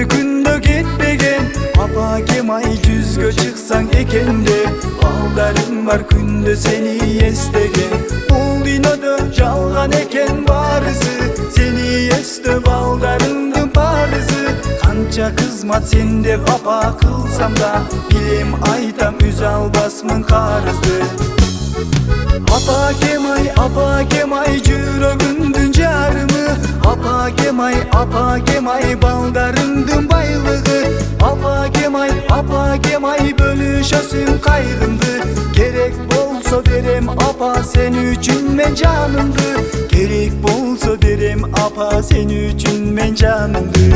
günde gitmegen. Apa kemay cüzgö çıksan ekende. Baldarım var günde seni estegen. Bul dünyada жалған eken barысы. Seni este baldarımdın parızı. Kança kızmat sende vapa kılsam da. Bilem aytam üz albasmın karızdı. Apa kemay жүрөгүмдүн жарымы. Apa kemay балдарымдын байлыгы. Apa kemay bölüşөсүн кайгымды. Керек болсо берем apa sen үчүн мен жанымды. Керек болсо берем apa sen үчүн мен жанымды.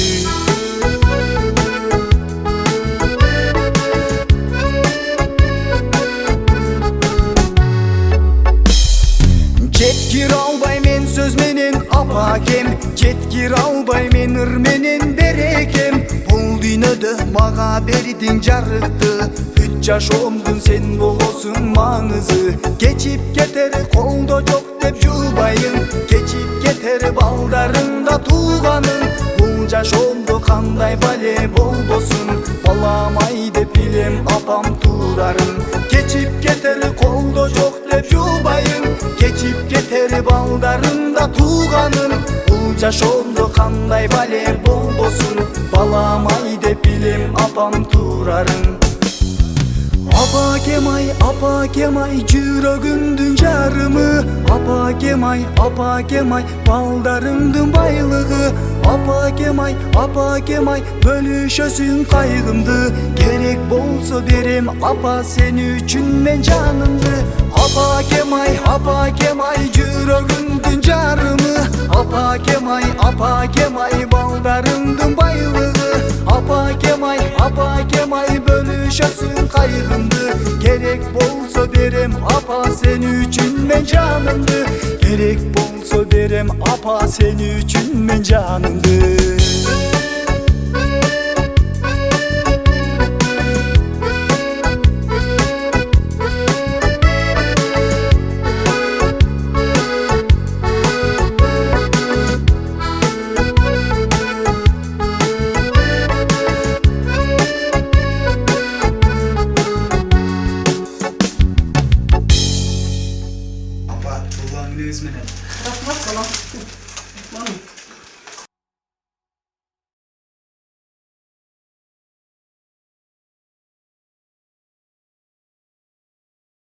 Жеткир албай мен сөз менен апа кем. Жеткир албай мен ыр менен берекем. Бул дүйнөдө мага бердиң жарыкты. 3 жашоомдун сен болосуң маңызы. Кечип кетер колдо жок деп жубайын. Кечип кетер балдарыңда тууганың. Бул жашоомдо кандай бале болбосун. Баламай деп билем апам туурарын. Кечип кетер колдо жок деп жубайын. Кечип кетер балдарында тууганын. Бул жашоомдо кандай бале болбосун. Баламай деп билем апам туурарын. Apa kemay жүрөгүмдүн жарымы. Apa kemay балдарымдын байлыгы. Apa kemay bölüşөсүн кайгымды. Керек болсо берем apa sen үчүн мен жанымды. Apa kemay жүрөгүмдүн жарымы. Apa kemay балдарымдын байлыгы. Apa kemay bölüşөsүn кайгымды. Керек болсо берем apa sen үчүн мен жанымды. Керек болсо берем apa sen үчүн мен жанымды. Apa, tulang ini sebenarnya. Rahmat, salam.